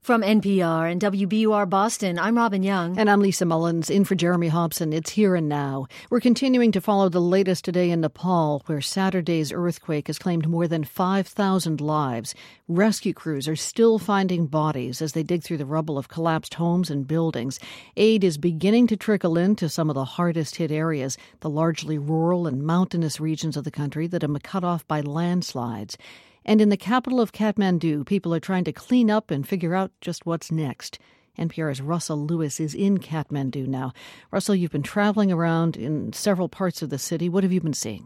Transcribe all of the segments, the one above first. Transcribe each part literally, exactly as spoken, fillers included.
From N P R and W B U R Boston, I'm Robin Young. And I'm Lisa Mullins, in for Jeremy Hobson. It's Here and Now. We're continuing to follow the latest today in Nepal, where Saturday's earthquake has claimed more than five thousand lives. Rescue crews are still finding bodies as they dig through the rubble of collapsed homes and buildings. Aid is beginning to trickle into some of the hardest-hit areas, the largely rural and mountainous regions of the country that have been cut off by landslides. And in the capital of Kathmandu, people are trying to clean up and figure out just what's next. N P R's Russell Lewis is in Kathmandu now. Russell, you've been traveling around in several parts of the city. What have you been seeing?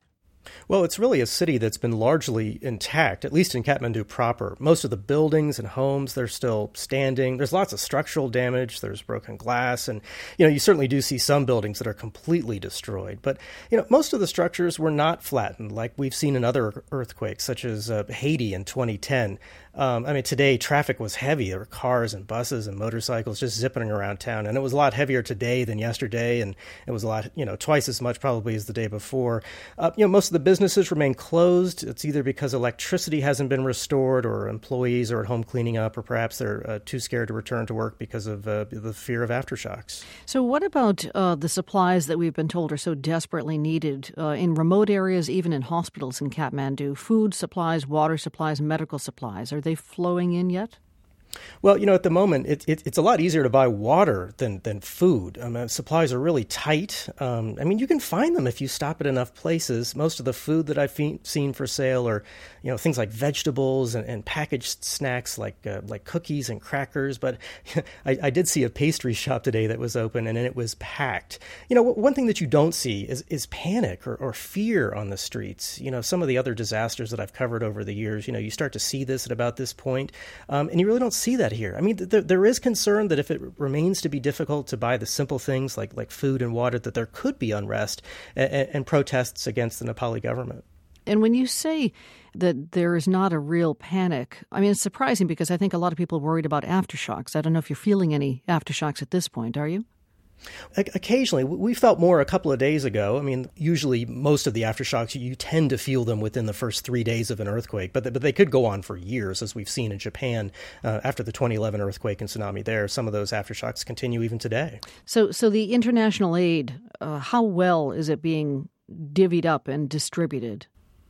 Well, it's really a city that's been largely intact, at least in Kathmandu proper. Most of the buildings and homes, they're still standing. There's lots of structural damage. There's broken glass. And, you know, you certainly do see some buildings that are completely destroyed. But, you know, most of the structures were not flattened like we've seen in other earthquakes, such as uh, Haiti in twenty ten. Um, I mean, today traffic was heavy. There were cars and buses and motorcycles just zipping around town. And it was a lot heavier today than yesterday. And it was a lot, you know, twice as much probably as the day before. Uh, you know, most of the businesses remain closed. It's either because electricity hasn't been restored or employees are at home cleaning up, or perhaps they're uh, too scared to return to work because of uh, the fear of aftershocks. So what about uh, the supplies that we've been told are so desperately needed uh, in remote areas, even in hospitals in Kathmandu? Food supplies, water supplies, medical supplies. Are they flowing in yet? Well, you know, at the moment, it, it, it's a lot easier to buy water than than food. I mean, supplies are really tight. Um, I mean, you can find them if you stop at enough places. Most of the food that I've fe- seen for sale are, you know, things like vegetables and, and packaged snacks like uh, like cookies and crackers. But I, I did see a pastry shop today that was open, and it was packed. You know, one thing that you don't see is is panic or, or fear on the streets. You know, some of the other disasters that I've covered over the years, you know, you start to see this at about this point, um, and you really don't see that here. I mean, th- there is concern that if it remains to be difficult to buy the simple things like, like food and water, that there could be unrest and, and protests against the Nepali government. And when you say that there is not a real panic, I mean, it's surprising because I think a lot of people are worried about aftershocks. I don't know if you're feeling any aftershocks at this point, are you? Occasionally. We felt more a couple of days ago. I mean, usually most of the aftershocks, you tend to feel them within the first three days of an earthquake, but, but they could go on for years, as we've seen in Japan uh, after the twenty eleven earthquake and tsunami there. Some of those aftershocks continue even today. So, so the international aid, uh, how well is it being divvied up and distributed?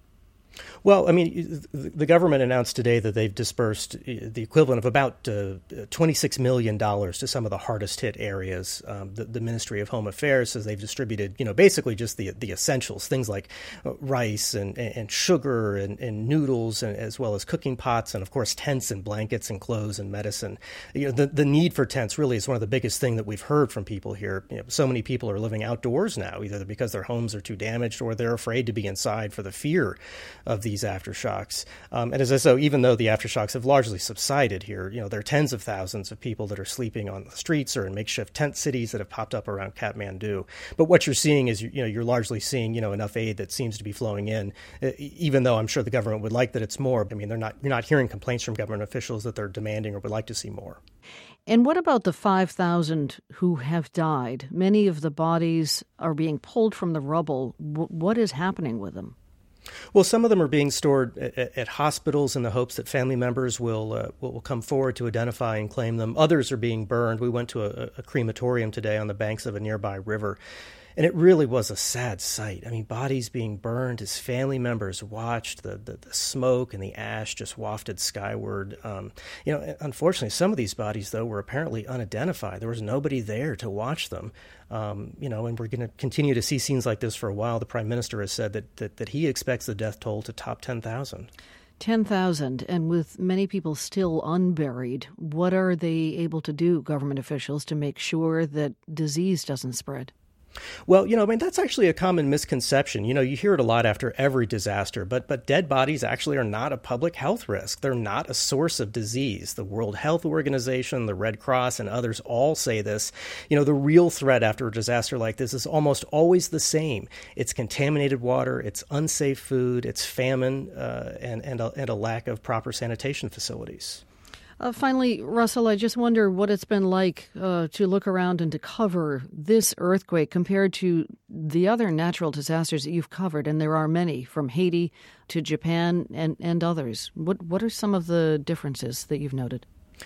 Well, I mean, the government announced today that they've dispersed the equivalent of about uh, twenty-six million dollars to some of the hardest hit areas. Um, the, the Ministry of Home Affairs says they've distributed, you know, basically just the the essentials, things like rice and, and sugar and, and noodles, and as well as cooking pots, and of course tents and blankets and clothes and medicine. You know, the, the need for tents really is one of the biggest thing that we've heard from people here. You know, so many people are living outdoors now, either because their homes are too damaged or they're afraid to be inside for the fear of these aftershocks. Um, and as I say, even though the aftershocks have largely subsided here, you know, there are tens of thousands of people that are sleeping on the streets or in makeshift tent cities that have popped up around Kathmandu. But what you're seeing is, you know, you're largely seeing, you know, enough aid that seems to be flowing in, even though I'm sure the government would like that it's more. I mean, they're not, you're not hearing complaints from government officials that they're demanding or would like to see more. And what about the five thousand who have died? Many of the bodies are being pulled from the rubble. W- what is happening with them? Well, some of them are being stored at, at hospitals in the hopes that family members will, uh, will come forward to identify and claim them. Others are being burned. We went to a, a crematorium today on the banks of a nearby river, and it really was a sad sight. I mean, bodies being burned as family members watched, the, the, the smoke and the ash just wafted skyward. Um, you know, unfortunately, some of these bodies, though, were apparently unidentified. There was nobody there to watch them. Um, you know, and we're going to continue to see scenes like this for a while. The Prime Minister has said that, that, that he expects the death toll to top ten thousand. ten thousand, and with many people still unburied, what are they able to do, government officials, to make sure that disease doesn't spread? Well, you know, I mean, that's actually a common misconception. You know, you hear it a lot after every disaster, but but dead bodies actually are not a public health risk. They're not a source of disease. The World Health Organization, the Red Cross, and others all say this. You know, the real threat after a disaster like this is almost always the same. It's contaminated water, it's unsafe food, it's famine, uh, and, and, a, and a lack of proper sanitation facilities. Uh, finally, Russell, I just wonder what it's been like uh, to look around and to cover this earthquake compared to the other natural disasters that you've covered, and there are many, from Haiti to Japan and, and others. What what are some of the differences that you've noted?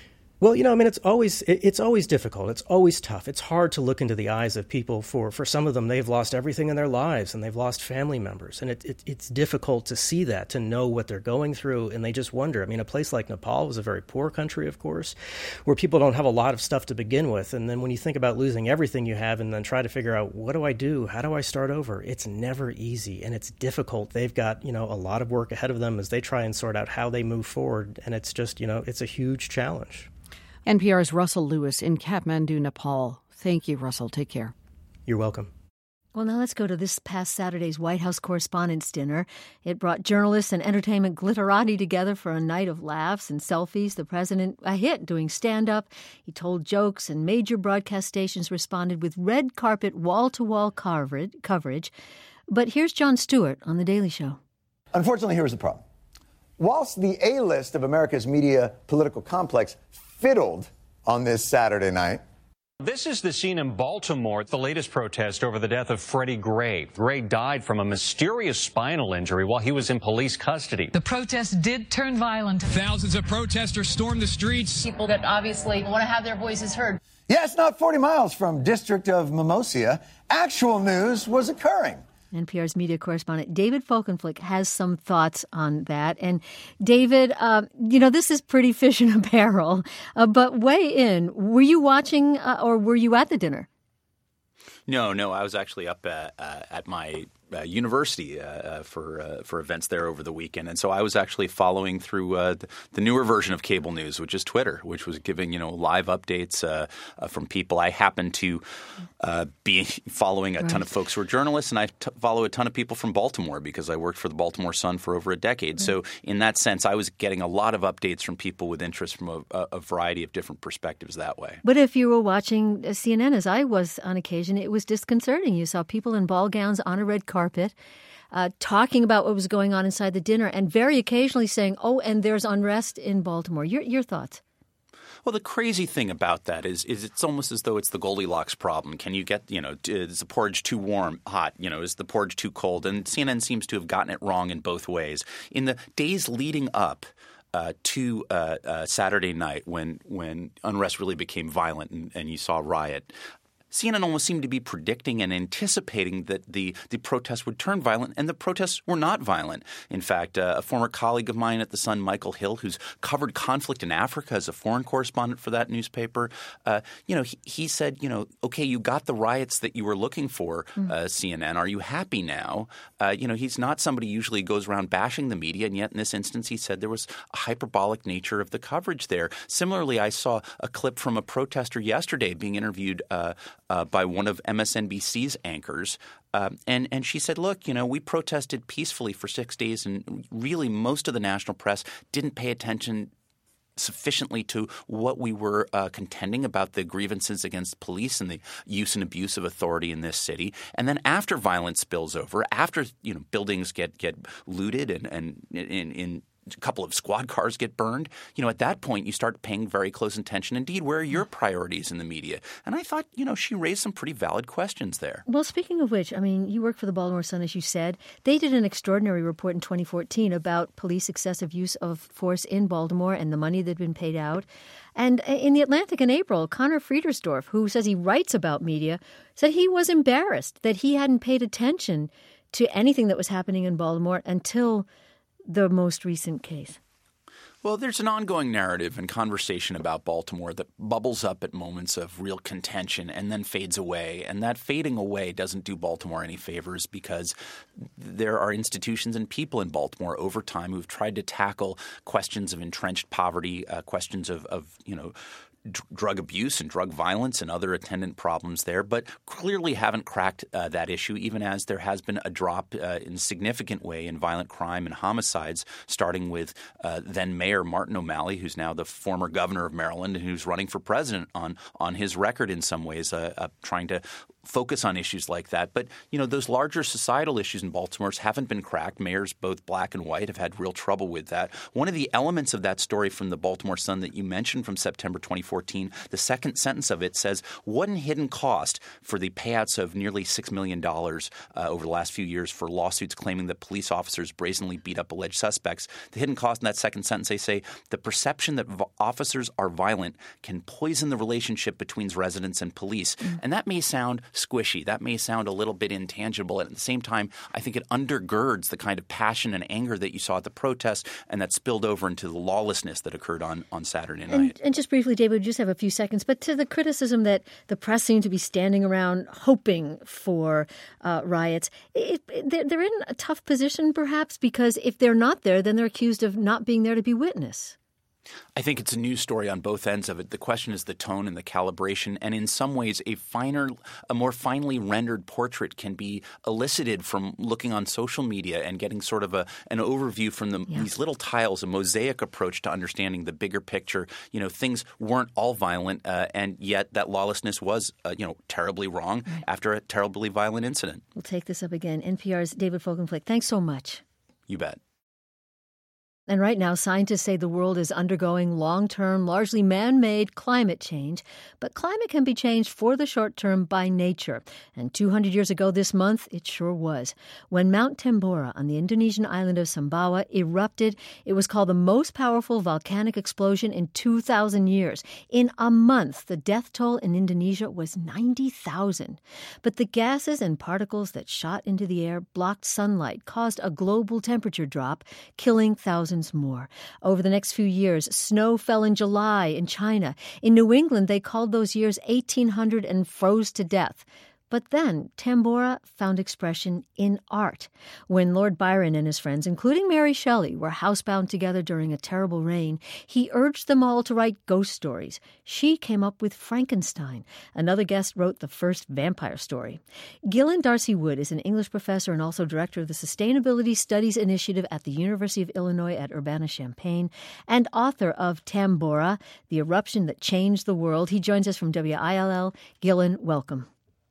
Well, you know, I mean, it's always it's always difficult. It's always tough. It's hard to look into the eyes of people. For, for some of them, they've lost everything in their lives, and they've lost family members. And it, it, it's difficult to see that, to know what they're going through, and they just wonder. I mean, a place like Nepal was a very poor country, of course, where people don't have a lot of stuff to begin with. And then when you think about losing everything you have and then try to figure out, what do I do? How do I start over? It's never easy, and it's difficult. They've got, you know, a lot of work ahead of them as they try and sort out how they move forward. And it's just, you know, it's a huge challenge. N P R's Russell Lewis in Kathmandu, Nepal. Thank you, Russell. Take care. You're welcome. Well, now let's go to this past Saturday's White House Correspondents' Dinner. It brought journalists and entertainment glitterati together for a night of laughs and selfies. The president, a hit doing stand-up. He told jokes, and major broadcast stations responded with red carpet, wall-to-wall coverage. But here's Jon Stewart on The Daily Show. Unfortunately, here's the problem. Whilst the A-list of America's media political complex fiddled on this Saturday night. This is the scene in Baltimore, the latest protest over the death of Freddie Gray. Gray died from a mysterious spinal injury while he was in police custody. The protest did turn violent. Thousands of protesters stormed the streets. People that obviously want to have their voices heard. Yes, not forty miles from District of Mimosa, actual news was occurring. N P R's media correspondent David Folkenflik has some thoughts on that. And David, uh, you know, this is pretty fish in a barrel, uh, but weigh in. Were you watching uh, or were you at the dinner? No, no, I was actually up at, uh, at my uh, university uh, uh, for uh, for events there over the weekend, and so I was actually following through uh, the, the newer version of cable news, which is Twitter, which was giving you know live updates uh, uh, from people. I happen to uh, be following a right. ton of folks who are journalists, and I t- follow a ton of people from Baltimore because I worked for the Baltimore Sun for over a decade. Right. So in that sense, I was getting a lot of updates from people with interest from a, a variety of different perspectives that way. But if you were watching C N N, as I was on occasion, it was disconcerting. You saw people in ball gowns on a red carpet uh, talking about what was going on inside the dinner and very occasionally saying, oh, and there's unrest in Baltimore. Your, your thoughts? Well, the crazy thing about that is is it's almost as though it's the Goldilocks problem. Can you get, you know, is the porridge too warm, hot? You know, is the porridge too cold? And C N N seems to have gotten it wrong in both ways. In the days leading up Uh, to uh, uh, Saturday night when when unrest really became violent and, and you saw a riot, C N N almost seemed to be predicting and anticipating that the, the protests would turn violent, and the protests were not violent. In fact, uh, a former colleague of mine at The Sun, Michael Hill, who's covered conflict in Africa as a foreign correspondent for that newspaper, uh, you know, he, he said, you know, okay, you got the riots that you were looking for, uh, C N N. Are you happy now? Uh, you know, he's not somebody who usually goes around bashing the media, and yet in this instance he said there was a hyperbolic nature of the coverage there. Similarly, I saw a clip from a protester yesterday being interviewed uh, Uh, by one of M S N B C's anchors. Uh, and, and she said, look, you know, we protested peacefully for six days and really most of the national press didn't pay attention sufficiently to what we were uh, contending about the grievances against police and the use and abuse of authority in this city. And then after violence spills over, after, you know, buildings get, get looted and, and in, in a couple of squad cars get burned, you know, at that point you start paying very close attention. Indeed, where are your priorities in the media? And I thought, you know, she raised some pretty valid questions there. Well, speaking of which, I mean, you work for the Baltimore Sun, as you said. They did an extraordinary report in twenty fourteen about police excessive use of force in Baltimore and the money that had been paid out. And in The Atlantic in April, Connor Friedersdorf, who says he writes about media, said he was embarrassed that he hadn't paid attention to anything that was happening in Baltimore until the most recent case. Well, there's an ongoing narrative and conversation about Baltimore that bubbles up at moments of real contention and then fades away. And that fading away doesn't do Baltimore any favors because there are institutions and people in Baltimore over time who've tried to tackle questions of entrenched poverty, uh, questions of, of, you know, drug abuse and drug violence and other attendant problems there, but clearly haven't cracked uh, that issue, even as there has been a drop uh, in a significant way in violent crime and homicides, starting with uh, then Mayor Martin O'Malley, who's now the former governor of Maryland and who's running for president on, on his record in some ways, uh, uh, trying to focus on issues like that. But, you know, those larger societal issues in Baltimore haven't been cracked. Mayors, both black and white, have had real trouble with that. One of the elements of that story from the Baltimore Sun that you mentioned from September twenty fourteen, the second sentence of it says, one hidden cost for the payouts of nearly six million dollars uh, over the last few years for lawsuits claiming that police officers brazenly beat up alleged suspects. The hidden cost in that second sentence, they say, the perception that v- officers are violent can poison the relationship between residents and police. Mm. And that may sound squishy. That may sound a little bit intangible. And at the same time, I think it undergirds the kind of passion and anger that you saw at the protests and that spilled over into the lawlessness that occurred on, on Saturday night. And, and just briefly, David, we just have a few seconds, but to the criticism that the press seemed to be standing around hoping for uh, riots, it, it, they're, they're in a tough position perhaps because if they're not there, then they're accused of not being there to be witness. I think it's a news story on both ends of it. The question is the tone and the calibration, and in some ways a finer, a more finely rendered portrait can be elicited from looking on social media and getting sort of a an overview from the, yeah. these little tiles, a mosaic approach to understanding the bigger picture. You know, things weren't all violent, uh, and yet that lawlessness was, uh, you know, terribly wrong right. after a terribly violent incident. We'll take this up again. N P R's David Folkenflik, thanks so much. You bet. And right now, scientists say the world is undergoing long-term, largely man-made climate change. But climate can be changed for the short term by nature. And two hundred years ago this month, it sure was. When Mount Tambora on the Indonesian island of Sumbawa erupted, it was called the most powerful volcanic explosion in two thousand years. In a month, the death toll in Indonesia was ninety thousand. But the gases and particles that shot into the air blocked sunlight, caused a global temperature drop, killing thousands more. Over the next few years, snow fell in July in China. In New England, they called those years eighteen hundred and froze to death. But then Tambora found expression in art. When Lord Byron and his friends, including Mary Shelley, were housebound together during a terrible rain, he urged them all to write ghost stories. She came up with Frankenstein. Another guest wrote the first vampire story. Gillian Darcy Wood is an English professor and also director of the Sustainability Studies Initiative at the University of Illinois at Urbana-Champaign and author of Tambora, The Eruption That Changed the World. He joins us from W I L L. Gillian, welcome.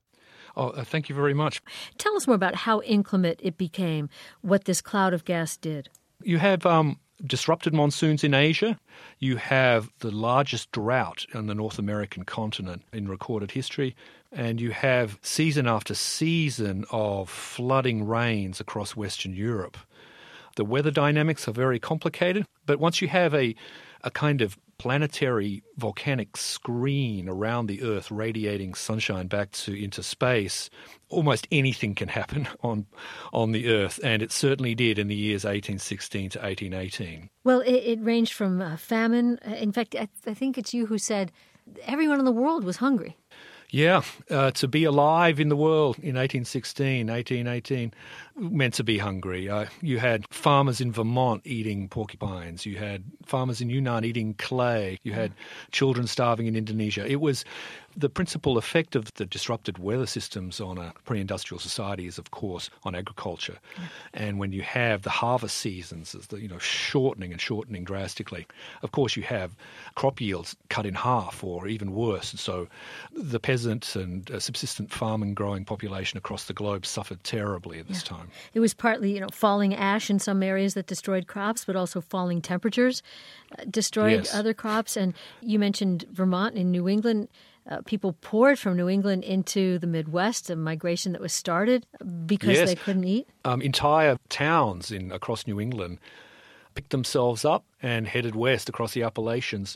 Oh, uh, thank you very much. Tell us more about how inclement it became, what this cloud of gas did. You have um, disrupted monsoons in Asia. You have the largest drought on the North American continent in recorded history. And you have season after season of flooding rains across Western Europe. The weather dynamics are very complicated, but once you have a, a kind of planetary volcanic screen around the Earth radiating sunshine back to into space, almost anything can happen on on the Earth, and it certainly did in the years eighteen sixteen to eighteen eighteen. Well, it, it ranged from uh, famine. In fact, I, I think it's you who said everyone in the world was hungry. Yeah, uh, to be alive in the world in eighteen sixteen, eighteen eighteen meant to be hungry. Uh, you had farmers in Vermont eating porcupines. You had farmers in Yunnan eating clay. You had children starving in Indonesia. It was the principal effect of the disrupted weather systems on a pre-industrial society is, of course, on agriculture. Yeah. And when you have the harvest seasons, as the, you know, shortening and shortening drastically, of course you have crop yields cut in half or even worse. And so the peasant and uh, subsistent farm and growing population across the globe suffered terribly at this yeah. time. It was partly, you know, falling ash in some areas that destroyed crops, but also falling temperatures uh, destroyed yes. other crops. And you mentioned Vermont in New England. Uh, people poured from New England into the Midwest, a migration that was started because yes. they couldn't eat. Um, entire towns in across New England picked themselves up and headed west across the Appalachians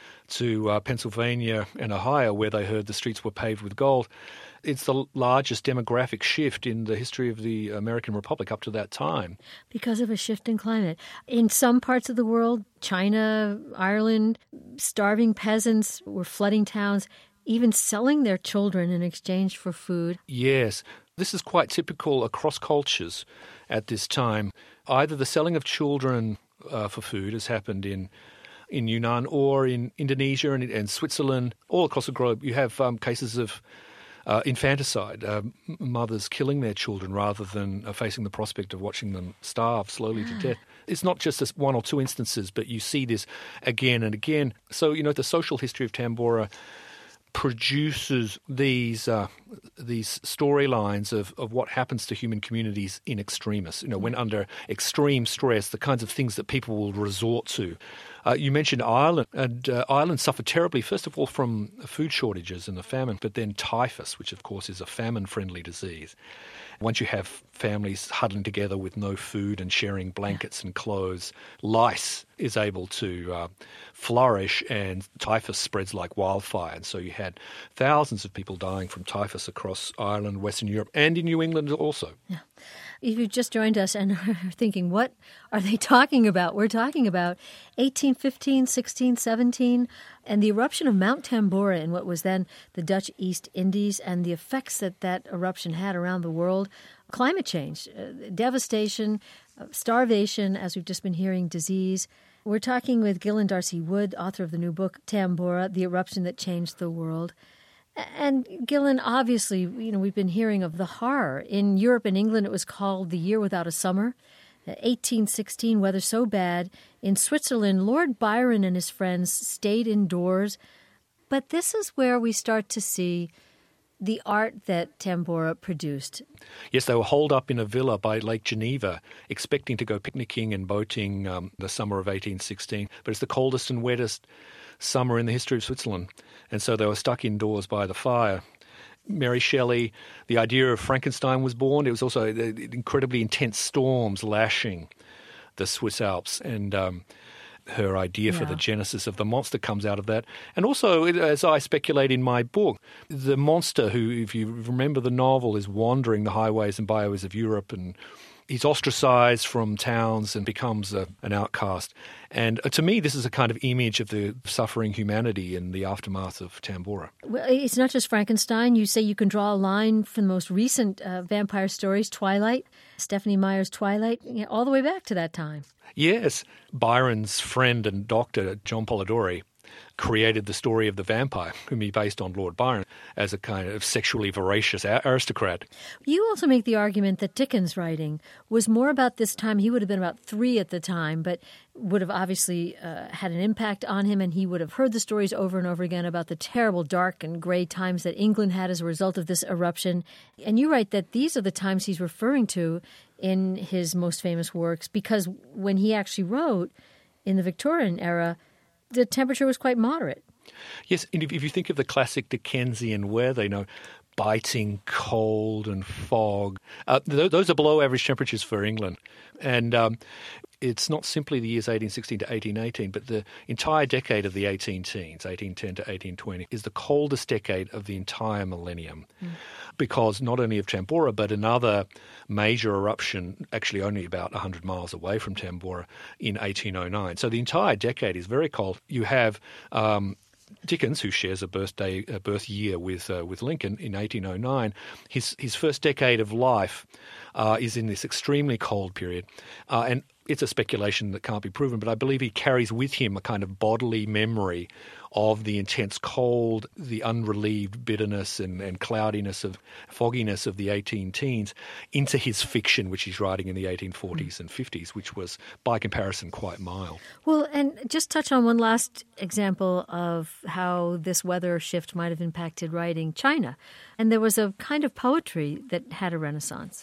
to uh, Pennsylvania and Ohio, where they heard the streets were paved with gold. It's the largest demographic shift in the history of the American Republic up to that time. Because of a shift in climate. In some parts of the world, China, Ireland, starving peasants were flooding towns, even selling their children in exchange for food. Yes. This is quite typical across cultures at this time. Either the selling of children uh, for food has happened in in Yunnan or in Indonesia and, and Switzerland, all across the globe. You have um, cases of uh, infanticide, uh, mothers killing their children rather than uh, facing the prospect of watching them starve slowly to death. It's not just this one or two instances, but you see this again and again. So, you know, the social history of Tambora produces these uh, these storylines of, of what happens to human communities in extremis. You know, when under extreme stress, the kinds of things that people will resort to. Uh, you mentioned Ireland, and uh, Ireland suffered terribly, first of all, from food shortages and the famine, but then typhus, which of course is a famine-friendly disease. Once you have families huddling together with no food and sharing blankets and clothes, lice is able to uh, flourish, and typhus spreads like wildfire. And so you had thousands of people dying from typhus across Ireland, Western Europe, and in New England also. Yeah. If you've just joined us and are thinking, what are they talking about? We're talking about eighteen fifteen, sixteen seventeen, and the eruption of Mount Tambora in what was then the Dutch East Indies, and the effects that that eruption had around the world. Climate change, uh, devastation, uh, starvation, as we've just been hearing, disease. We're talking with Gillian Darcy Wood, author of the new book, Tambora, The Eruption That Changed the World. And Gillian, obviously, you know, we've been hearing of the horror. In Europe and England, it was called The Year Without a Summer. eighteen sixteen, weather so bad. In Switzerland, Lord Byron and his friends stayed indoors. But this is where we start to see the art that Tambora produced. Yes, they were holed up in a villa by Lake Geneva, expecting to go picnicking and boating um, the summer of eighteen sixteen. But it's the coldest and wettest summer in the history of Switzerland. And so they were stuck indoors by the fire. Mary Shelley, the idea of Frankenstein was born. It was also incredibly intense storms lashing the Swiss Alps, and um, her idea yeah. for the genesis of the monster comes out of that. And also, as I speculate in my book, the monster who, if you remember the novel, is wandering the highways and byways of Europe, and he's ostracized from towns and becomes a, an outcast. And uh, to me, this is a kind of image of the suffering humanity in the aftermath of Tambora. Well, it's not just Frankenstein. You say you can draw a line from the most recent uh, vampire stories, Twilight, Stephenie Meyer's Twilight, you know, all the way back to that time. Yes. Byron's friend and doctor, John Polidori, created the story of the vampire, whom he based on Lord Byron, as a kind of sexually voracious aristocrat. You also make the argument that Dickens' writing was more about this time. He would have been about three at the time, but would have obviously uh, had an impact on him, and he would have heard the stories over and over again about the terrible, dark, and gray times that England had as a result of this eruption. And you write that these are the times he's referring to in his most famous works, because when he actually wrote in the Victorian era, the temperature was quite moderate. Yes, and if you think of the classic Dickensian weather, you know, biting cold and fog, uh, th- those are below average temperatures for England. And um, it's not simply the years eighteen sixteen to eighteen eighteen, but the entire decade of the eighteen teens, eighteen ten to eighteen twenty, is the coldest decade of the entire millennium. Mm. Because not only of Tambora, but another major eruption, actually only about one hundred miles away from Tambora, in eighteen oh nine. So the entire decade is very cold. You have um, Dickens, who shares a birthday, a birth year with uh, with Lincoln in eighteen oh nine. His his first decade of life uh, is in this extremely cold period, uh, and it's a speculation that can't be proven, but I believe he carries with him a kind of bodily memory of the intense cold, the unrelieved bitterness and, and cloudiness of fogginess of the eighteen teens into his fiction, which he's writing in the eighteen forties mm. and fifties, which was, by comparison, quite mild. Well, and just touch on one last example of how this weather shift might have impacted writing, China. And there was a kind of poetry that had a renaissance.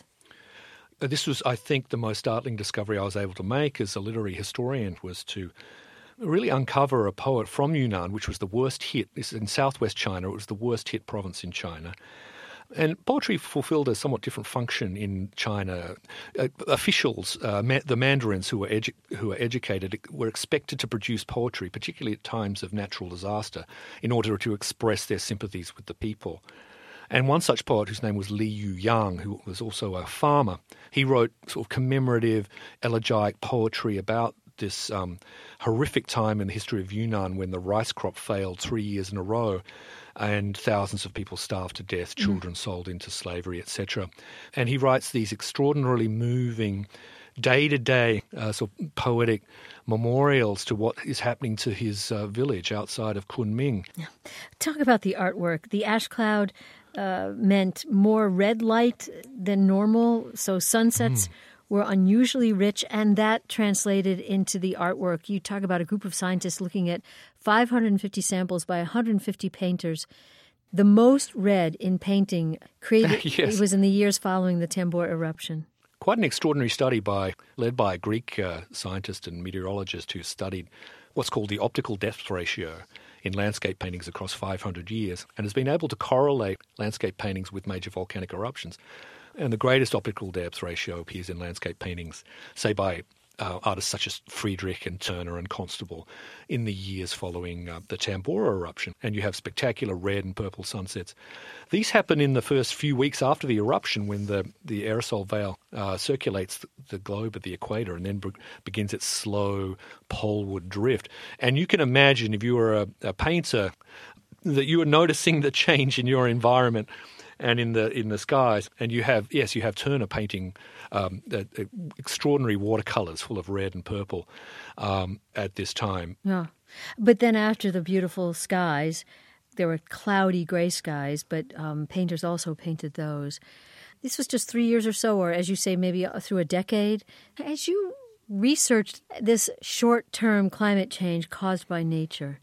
This was, I think, the most startling discovery I was able to make as a literary historian, was to really uncover a poet from Yunnan, which was the worst hit. This is in southwest China. It was the worst hit province in China. And poetry fulfilled a somewhat different function in China. Uh, officials, uh, ma- the mandarins who were edu- who were educated, were expected to produce poetry, particularly at times of natural disaster, in order to express their sympathies with the people. And one such poet, whose name was Li Yuyang, who was also a farmer, he wrote sort of commemorative, elegiac poetry about this um, horrific time in the history of Yunnan when the rice crop failed three years in a row and thousands of people starved to death, children mm. sold into slavery, et cetera. And he writes these extraordinarily moving, day-to-day uh, sort of poetic memorials to what is happening to his uh, village outside of Kunming. Yeah. Talk about the artwork. The ash cloud uh, meant more red light than normal, so sunsets mm. were unusually rich, and that translated into the artwork. You talk about a group of scientists looking at five hundred fifty samples by one hundred fifty painters. the most read in painting created. Yes. It was in the years following the Tambora eruption. Quite an extraordinary study by led by a Greek uh, scientist and meteorologist who studied what's called the optical depth ratio in landscape paintings across five hundred years and has been able to correlate landscape paintings with major volcanic eruptions. And the greatest optical depth ratio appears in landscape paintings, say by uh, artists such as Friedrich and Turner and Constable in the years following uh, the Tambora eruption. And you have spectacular red and purple sunsets. These happen in the first few weeks after the eruption when the, the aerosol veil uh, circulates the, the globe at the equator and then be- begins its slow poleward drift. And you can imagine if you were a, a painter that you were noticing the change in your environment and in the in the skies, and you have yes, you have Turner painting um, uh, uh, extraordinary watercolors full of red and purple um, at this time. Yeah, but then after the beautiful skies, there were cloudy gray skies, but um, painters also painted those. This was just three years or so, or as you say, maybe through a decade. As you researched this short-term climate change caused by nature,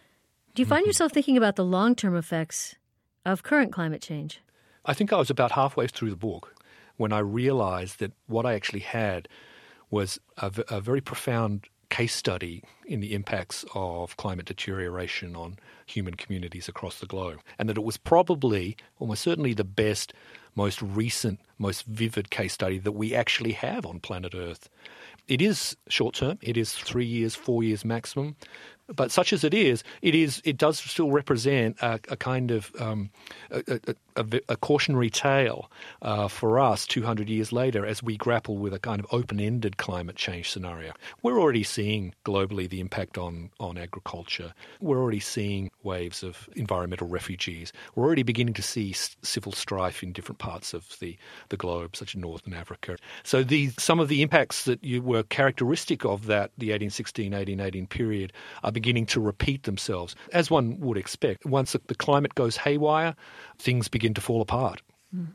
do you find mm-hmm. yourself thinking about the long-term effects of current climate change? I think I was about halfway through the book when I realized that what I actually had was a, a very profound case study in the impacts of climate deterioration on human communities across the globe, and that it was probably, almost certainly, the best, most recent, most vivid case study that we actually have on planet Earth. It is short-term. It is three years, four years maximum. But such as it is, it is it does still represent a, a kind of um, a, a, a, a cautionary tale uh, for us two hundred years later as we grapple with a kind of open-ended climate change scenario. We're already seeing globally the impact on, on agriculture. We're already seeing waves of environmental refugees. We're already beginning to see s- civil strife in different parts of the, the globe, such as Northern Africa. So these, some of the impacts that you were characteristic of that, the eighteen sixteen eighteen eighteen period, are beginning to repeat themselves, as one would expect. Once the, the climate goes haywire, things begin to fall apart. Mm.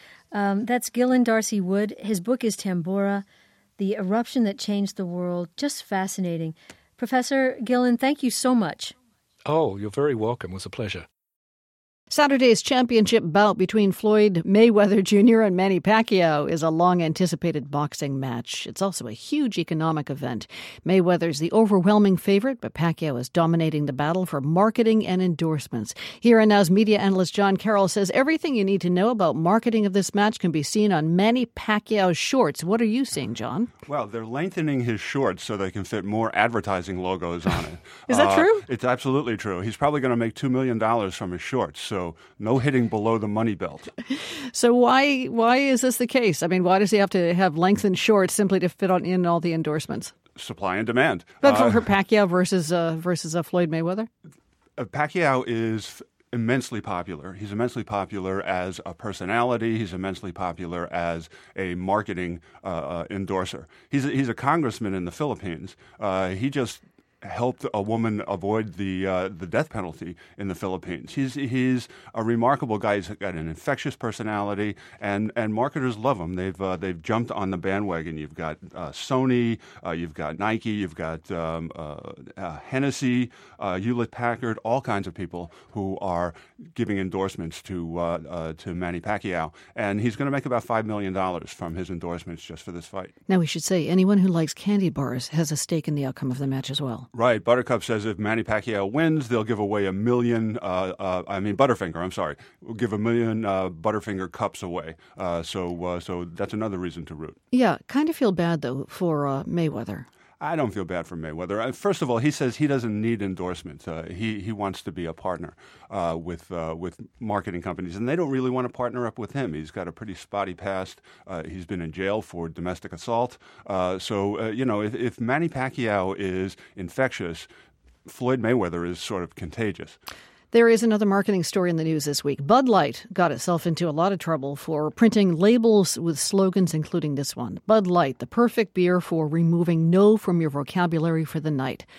Um, that's Gillen D'Arcy Wood. His book is Tambora, The Eruption That Changed the World. Just fascinating. Professor Gillen, thank you so much. Oh, you're very welcome. It was a pleasure. Saturday's championship bout between Floyd Mayweather Junior and Manny Pacquiao is a long-anticipated boxing match. It's also a huge economic event. Mayweather's the overwhelming favorite, but Pacquiao is dominating the battle for marketing and endorsements. Here and Now's media analyst John Carroll says everything you need to know about marketing of this match can be seen on Manny Pacquiao's shorts. What are you seeing, John? Well, they're lengthening his shorts so they can fit more advertising logos on it. Is that uh, true? It's absolutely true. He's probably going to make two million dollars from his shorts. So no hitting below the money belt. So why why is this the case? I mean, why does he have to have lengthened shorts simply to fit on in all the endorsements? Supply and demand. But for, uh, for Pacquiao versus uh, versus uh, Floyd Mayweather? Uh, Pacquiao is immensely popular. He's immensely popular as a personality. He's immensely popular as a marketing uh, uh, endorser. He's a, he's a congressman in the Philippines. Uh, he just helped a woman avoid the uh, the death penalty in the Philippines. He's he's a remarkable guy. He's got an infectious personality, and, and marketers love him. They've uh, they've jumped on the bandwagon. You've got uh, Sony, uh, you've got Nike, you've got um, uh, uh, Hennessy, uh, Hewlett Packard, all kinds of people who are giving endorsements to uh, uh, to Manny Pacquiao, and he's going to make about five million dollars from his endorsements just for this fight. Now we should say anyone who likes candy bars has a stake in the outcome of the match as well. Right. Buttercup says if Manny Pacquiao wins, they'll give away a million, uh, uh, I mean Butterfinger, I'm sorry, we'll give a million uh, Butterfinger cups away. Uh, so uh, so that's another reason to root. Yeah, kind of feel bad, though, for uh, Mayweather. I don't feel bad for Mayweather. First of all, he says he doesn't need endorsements. Uh, he he wants to be a partner uh, with uh, with marketing companies, and they don't really want to partner up with him. He's got a pretty spotty past. Uh, he's been in jail for domestic assault. Uh, so uh, you know, if, if Manny Pacquiao is infectious, Floyd Mayweather is sort of contagious. There is another marketing story in the news this week. Bud Light got itself into a lot of trouble for printing labels with slogans including this one. Bud Light, the perfect beer for removing no from your vocabulary for the night.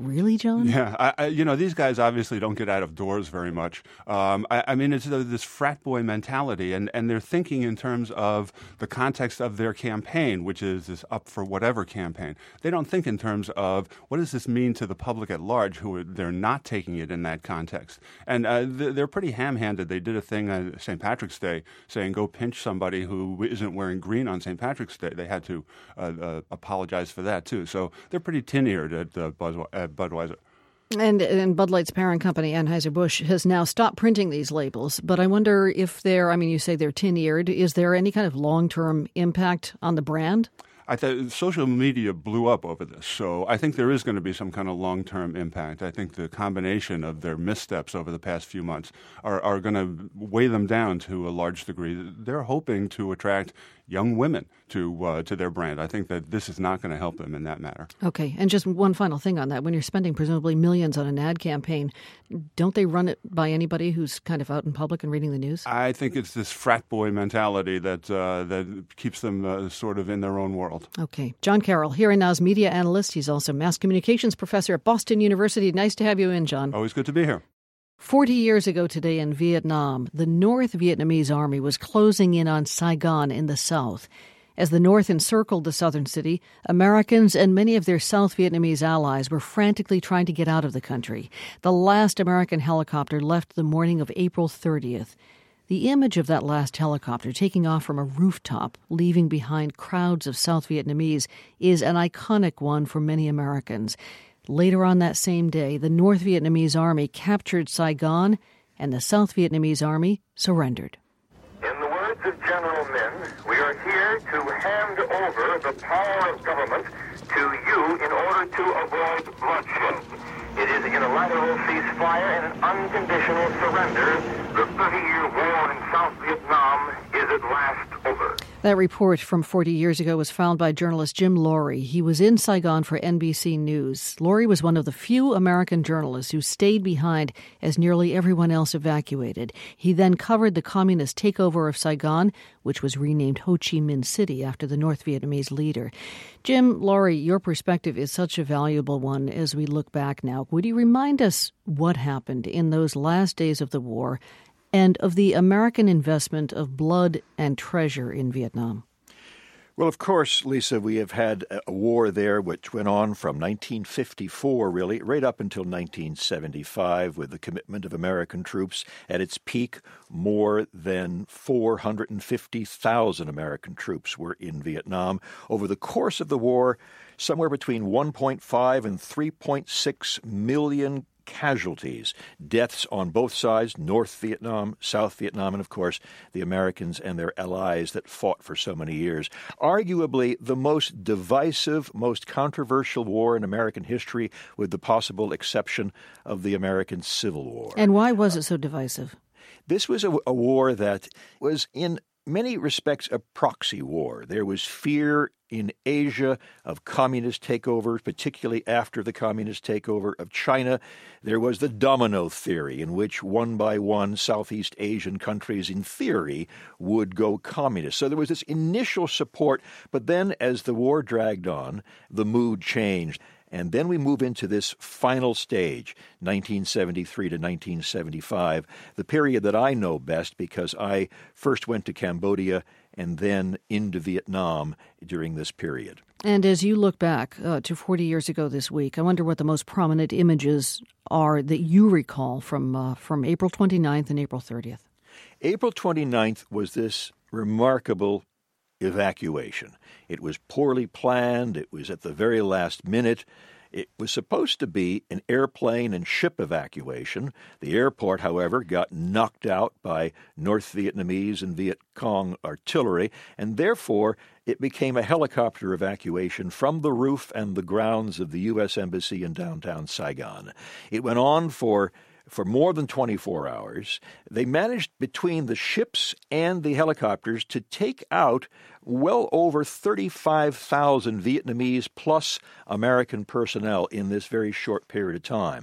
Really, John? Yeah, I, I, you know, these guys obviously don't get out of doors very much. Um, I, I mean, it's uh, this frat boy mentality, and, and they're thinking in terms of the context of their campaign, which is this up for whatever campaign. They don't think in terms of what does this mean to the public at large, who are, they're not taking it in that context. And uh, they're pretty ham-handed. They did a thing on Saint Patrick's Day saying, go pinch somebody who isn't wearing green on Saint Patrick's Day. They had to uh, uh, apologize for that, too. So they're pretty tin-eared at uh, Buzz. Uh, Budweiser. And, and Bud Light's parent company, Anheuser-Busch, has now stopped printing these labels. But I wonder if they're, I mean, you say they're tin-eared. Is there any kind of long-term impact on the brand? I thought social media blew up over this, so I think there is going to be some kind of long-term impact. I think the combination of their missteps over the past few months are, are going to weigh them down to a large degree. They're hoping to attract young women to uh, to their brand. I think that this is not going to help them in that matter. Okay, and just one final thing on that. When you're spending presumably millions on an ad campaign, don't they run it by anybody who's kind of out in public and reading the news? I think it's this frat boy mentality that uh, that keeps them uh, sort of in their own world. Okay. John Carroll, Here and Now's media analyst. He's also mass communications professor at Boston University. Nice to have you in, John. Always good to be here. Forty years ago today in Vietnam, the North Vietnamese army was closing in on Saigon in the south. As the North encircled the southern city, Americans and many of their South Vietnamese allies were frantically trying to get out of the country. The last American helicopter left the morning of April thirtieth. The image of that last helicopter taking off from a rooftop, leaving behind crowds of South Vietnamese, is an iconic one for many Americans. Later on that same day, the North Vietnamese army captured Saigon, and the South Vietnamese army surrendered. In the words of General Min, we are here to hand over the power of government to you in order to avoid bloodshed. It is a unilateral ceasefire and an unconditional surrender. The thirty-year war in South Vietnam is at last over. That report from forty years ago was found by journalist Jim Laurie. He was in Saigon for N B C News. Laurie was one of the few American journalists who stayed behind as nearly everyone else evacuated. He then covered the communist takeover of Saigon, which was renamed Ho Chi Minh City after the North Vietnamese leader. Jim Laurie, your perspective is such a valuable one as we look back now. Would you remind us what happened in those last days of the war and of the American investment of blood and treasure in Vietnam? Well, of course, Lisa, we have had a war there which went on from nineteen fifty-four, really, right up until nineteen seventy-five, with the commitment of American troops. At its peak, more than four hundred fifty thousand American troops were in Vietnam. Over the course of the war, somewhere between one point five and three point six million casualties, deaths on both sides, North Vietnam, South Vietnam, and of course the Americans and their allies that fought for so many years. Arguably the most divisive, most controversial war in American history, with the possible exception of the American Civil War. And why was it so divisive? This was a, a war that was in many respects a proxy war. There was fear in Asia of communist takeovers, particularly after the communist takeover of China. There was the domino theory, in which one by one Southeast Asian countries, in theory, would go communist. So there was this initial support, but then as the war dragged on, the mood changed. And then we move into this final stage, nineteen seventy-three to nineteen seventy-five, the period that I know best because I first went to Cambodia and then into Vietnam during this period. And as you look back uh, to forty years ago this week, I wonder what the most prominent images are that you recall from uh, from April twenty-ninth and April thirtieth. April twenty-ninth was this remarkable evacuation. It was poorly planned. It was at the very last minute. It was supposed to be an airplane and ship evacuation. The airport, however, got knocked out by North Vietnamese and Viet Cong artillery, and therefore it became a helicopter evacuation from the roof and the grounds of the U S Embassy in downtown Saigon. It went on for For more than twenty-four hours. They managed between the ships and the helicopters to take out well over thirty-five thousand Vietnamese plus American personnel in this very short period of time.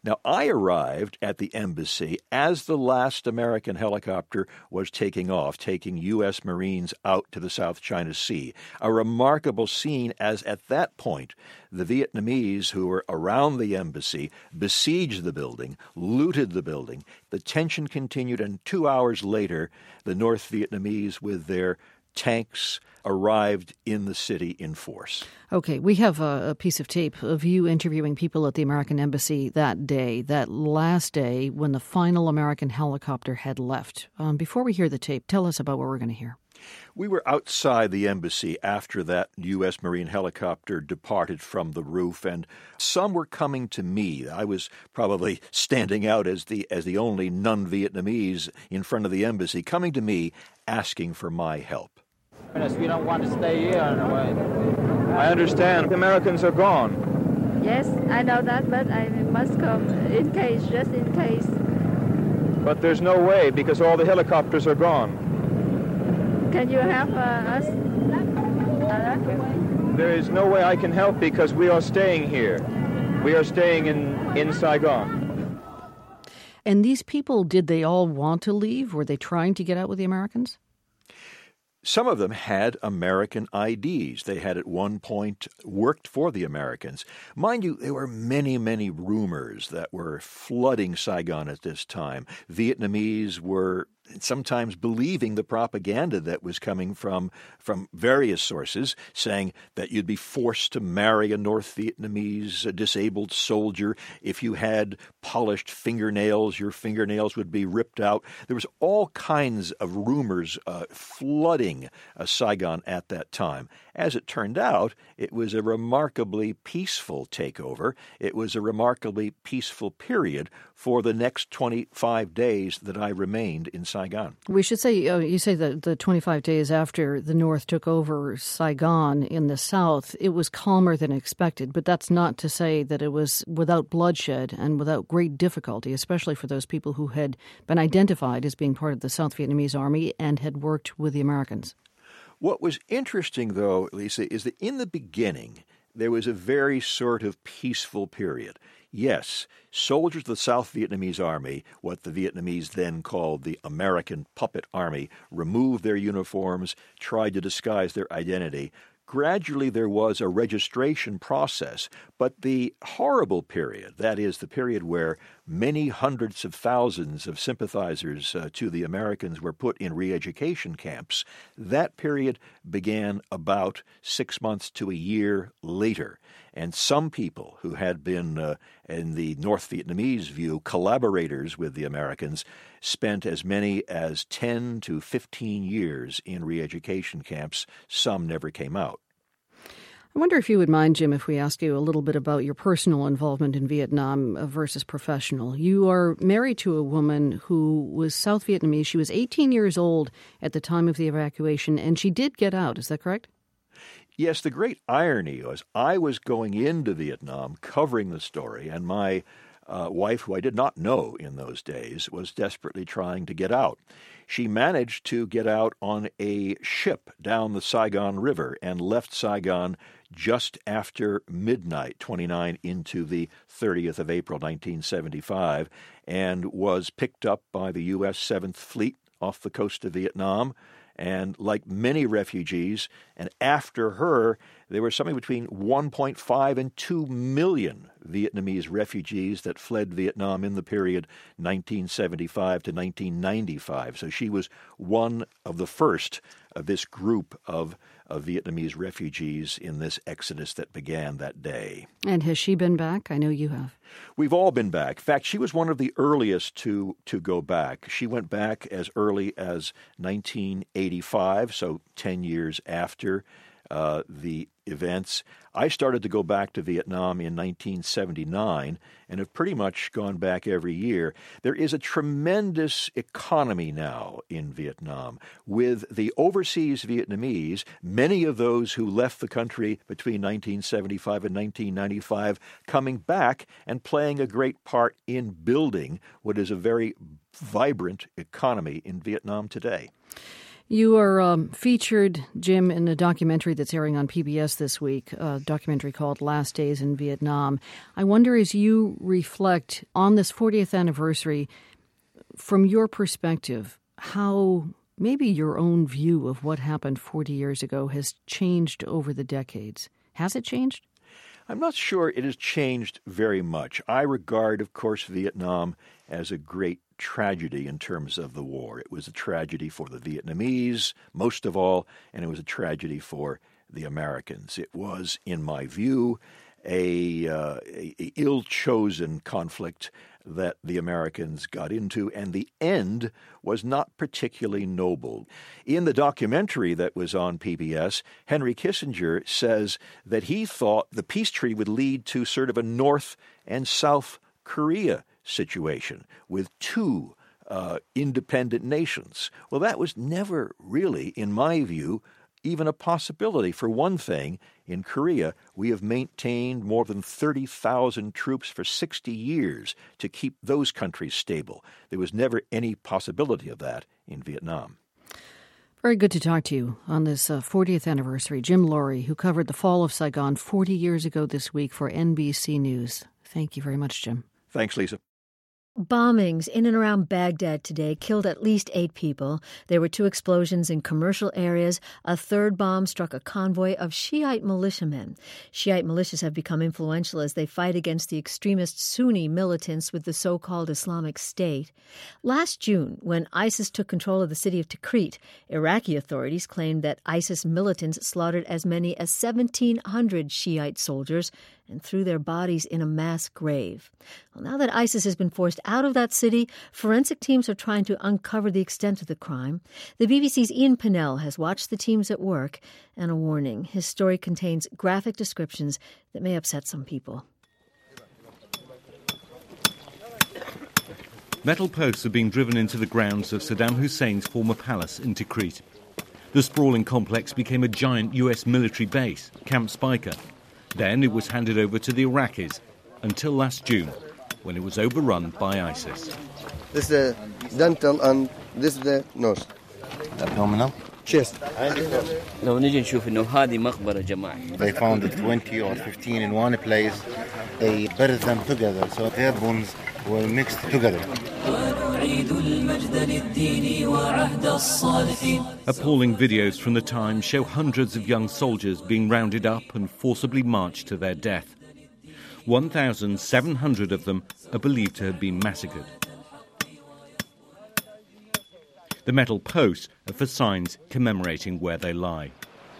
Now, I arrived at the embassy as the last American helicopter was taking off, taking U S Marines out to the South China Sea. A remarkable scene, as at that point, the Vietnamese who were around the embassy besieged the building, looted the building. The tension continued, and two hours later, the North Vietnamese, with their tanks, arrived in the city in force. Okay, we have a, a piece of tape of you interviewing people at the American Embassy that day, that last day when the final American helicopter had left. Um, before we hear the tape, tell us about what we're going to hear. We were outside the embassy after that U S Marine helicopter departed from the roof, and some were coming to me. I was probably standing out as the as the only non-Vietnamese in front of the embassy, coming to me asking for my help. We don't want to stay here anyway. I understand. The Americans are gone. Yes, I know that, but I must come in case, just in case. But there's no way because all the helicopters are gone. Can you help uh, us? There is no way I can help because we are staying here. We are staying in, in Saigon. And these people, did they all want to leave? Were they trying to get out with the Americans? Some of them had American I Ds. They had at one point worked for the Americans. Mind you, there were many, many rumors that were flooding Saigon at this time. Vietnamese were sometimes believing the propaganda that was coming from from various sources, saying that you'd be forced to marry a North Vietnamese a disabled soldier. If you had polished fingernails, your fingernails would be ripped out. There was all kinds of rumors uh, flooding uh, Saigon at that time. As it turned out, it was a remarkably peaceful takeover. It was a remarkably peaceful period for the next twenty-five days that I remained in Saigon. We should say, uh, you say that the twenty-five days after the North took over Saigon in the South, it was calmer than expected. But that's not to say that it was without bloodshed and without great difficulty, especially for those people who had been identified as being part of the South Vietnamese Army and had worked with the Americans. What was interesting, though, Lisa, is that in the beginning, there was a very sort of peaceful period. Yes, soldiers of the South Vietnamese Army, what the Vietnamese then called the American Puppet Army, removed their uniforms, tried to disguise their identity. Gradually, there was a registration process, but the horrible period, that is, the period where many hundreds of thousands of sympathizers uh, to the Americans were put in re-education camps, that period began about six months to a year later. And some people who had been, uh, in the North Vietnamese view, collaborators with the Americans, spent as many as ten to fifteen years in re-education camps. Some never came out. I wonder if you would mind, Jim, if we ask you a little bit about your personal involvement in Vietnam versus professional. You are married to a woman who was South Vietnamese. She was eighteen years old at the time of the evacuation, and she did get out. Is that correct? Yes, the great irony was I was going into Vietnam covering the story, and my uh, wife, who I did not know in those days, was desperately trying to get out. She managed to get out on a ship down the Saigon River and left Saigon just after midnight, twenty-nine into the thirtieth of April, nineteen seventy-five, and was picked up by the U S seventh Fleet off the coast of Vietnam. And like many refugees, and after her, there were something between one point five and two million Vietnamese refugees that fled Vietnam in the period nineteen seventy-five to nineteen ninety-five. So she was one of the first of this group of, of Vietnamese refugees in this exodus that began that day. And has she been back? I know you have. We've all been back. In fact, she was one of the earliest to, to go back. She went back as early as nineteen eighty-five, so ten years after uh, the events. I started to go back to Vietnam in nineteen seventy-nine and have pretty much gone back every year. There is a tremendous economy now in Vietnam with the overseas Vietnamese, many of those who left the country between nineteen seventy-five and nineteen ninety-five, coming back and playing a great part in building what is a very vibrant economy in Vietnam today. You are um, featured, Jim, in a documentary that's airing on P B S this week, a documentary called Last Days in Vietnam. I wonder, as you reflect on this fortieth anniversary, from your perspective, how maybe your own view of what happened forty years ago has changed over the decades. Has it changed? I'm not sure it has changed very much. I regard, of course, Vietnam as a great tragedy in terms of the war. It was a tragedy for the Vietnamese, most of all, and it was a tragedy for the Americans. It was, in my view, a, uh, a ill-chosen conflict that the Americans got into, and the end was not particularly noble. In the documentary that was on P B S, Henry Kissinger says that he thought the peace treaty would lead to sort of a North and South Korea situation with two uh, independent nations. Well, that was never really, in my view, even a possibility. For one thing, in Korea, we have maintained more than thirty thousand troops for sixty years to keep those countries stable. There was never any possibility of that in Vietnam. Very good to talk to you on this uh, fortieth anniversary. Jim Laurie, who covered the fall of Saigon forty years ago this week for N B C News. Thank you very much, Jim. Thanks, Lisa. Bombings in and around Baghdad today killed at least eight people. There were two explosions in commercial areas. A third bomb struck a convoy of Shiite militiamen. Shiite militias have become influential as they fight against the extremist Sunni militants with the so-called Islamic State. Last June, when ISIS took control of the city of Tikrit, Iraqi authorities claimed that ISIS militants slaughtered as many as seventeen hundred Shiite soldiers and threw their bodies in a mass grave. Well, now that ISIS has been forced out of that city, forensic teams are trying to uncover the extent of the crime. The B B C's Ian Pinnell has watched the teams at work, and a warning. His story contains graphic descriptions that may upset some people. Metal posts are being driven into the grounds of Saddam Hussein's former palace in Tikrit. The sprawling complex became a giant U S military base, Camp Spiker. Then it was handed over to the Iraqis until last June, when it was overrun by ISIS. This is the dental and this is the nose. Abdominal? Chest. They found twenty or fifteen in one place. They buried them together, so their bones were mixed together. Appalling videos from the time show hundreds of young soldiers being rounded up and forcibly marched to their death. one thousand seven hundred of them are believed to have been massacred. The metal posts are for signs commemorating where they lie.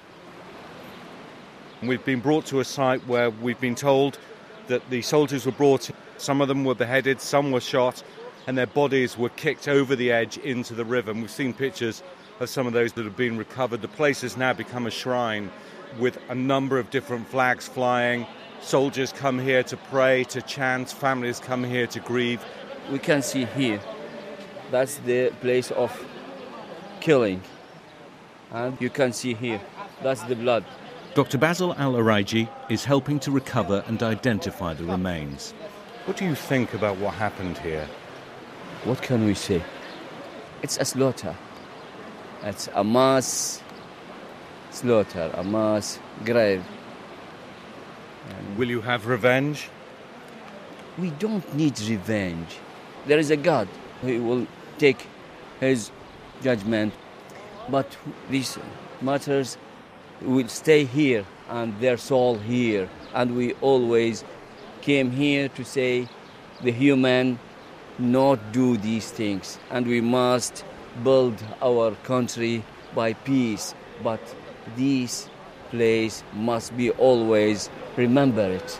We've been brought to a site where we've been told that the soldiers were brought, some of them were beheaded, some were shot, and their bodies were kicked over the edge into the river. And we've seen pictures of some of those that have been recovered. The place has now become a shrine with a number of different flags flying. Soldiers come here to pray, to chant. Families come here to grieve. We can see here, that's the place of killing. And you can see here, that's the blood. Doctor Basil Al-Araiji is helping to recover and identify the remains. What do you think about what happened here? What can we say? It's a slaughter. It's a mass slaughter, a mass grave. And will you have revenge? We don't need revenge. There is a God who will take his judgment. But these matters will stay here and their soul here. And we always came here to say the human not do these things, and we must build our country by peace. But this place must be always remember it.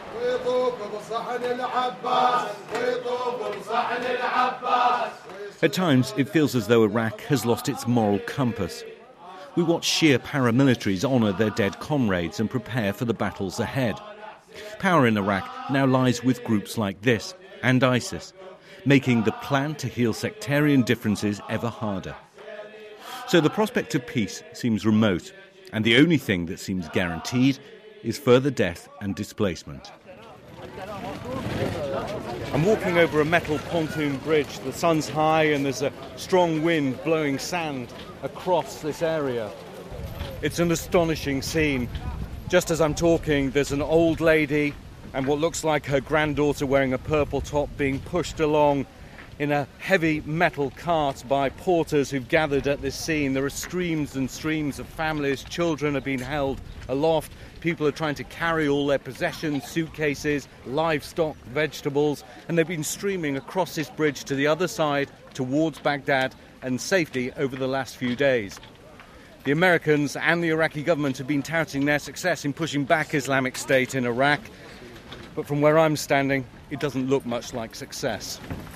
At times, it feels as though Iraq has lost its moral compass. We watch Shia paramilitaries honour their dead comrades and prepare for the battles ahead. Power in Iraq now lies with groups like this and ISIS, making the plan to heal sectarian differences ever harder. So the prospect of peace seems remote, and the only thing that seems guaranteed is further death and displacement. I'm walking over a metal pontoon bridge. The sun's high and there's a strong wind blowing sand across this area. It's an astonishing scene. Just as I'm talking, there's an old lady and what looks like her granddaughter wearing a purple top being pushed along in a heavy metal cart by porters who've gathered at this scene. There are streams and streams of families. Children are being held aloft. People are trying to carry all their possessions, suitcases, livestock, vegetables, and they've been streaming across this bridge to the other side towards Baghdad and safety over the last few days. The Americans and the Iraqi government have been touting their success in pushing back Islamic State in Iraq, but from where I'm standing, it doesn't look much like success.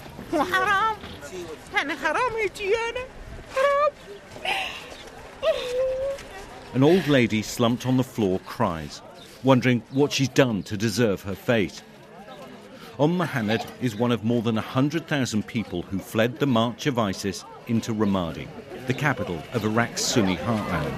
An old lady slumped on the floor cries, wondering what she's done to deserve her fate. Umm Mohammed is one of more than one hundred thousand people who fled the march of ISIS into Ramadi, the capital of Iraq's Sunni heartland.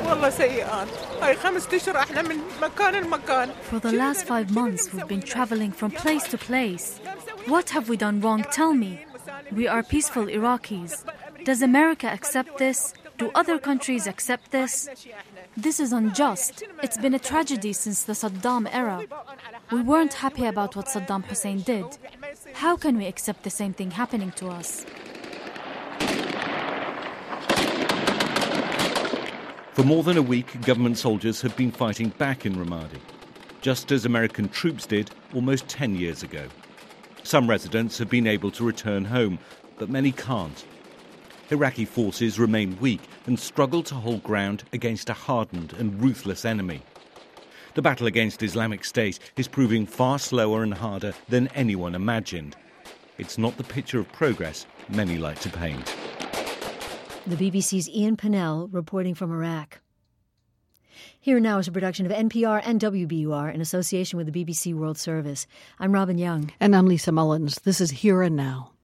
For the last five months, we've been traveling from place to place. What have we done wrong? Tell me. We are peaceful Iraqis. Does America accept this? Do other countries accept this? This is unjust. It's been a tragedy since the Saddam era. We weren't happy about what Saddam Hussein did. How can we accept the same thing happening to us? For more than a week, government soldiers have been fighting back in Ramadi, just as American troops did almost ten years ago. Some residents have been able to return home, but many can't. Iraqi forces remain weak and struggle to hold ground against a hardened and ruthless enemy. The battle against Islamic State is proving far slower and harder than anyone imagined. It's not the picture of progress many like to paint. The B B C's Ian Pennell reporting from Iraq. Here Now is a production of N P R and W B U R in association with the B B C World Service. I'm Robin Young. And I'm Lisa Mullins. This is Here and Now.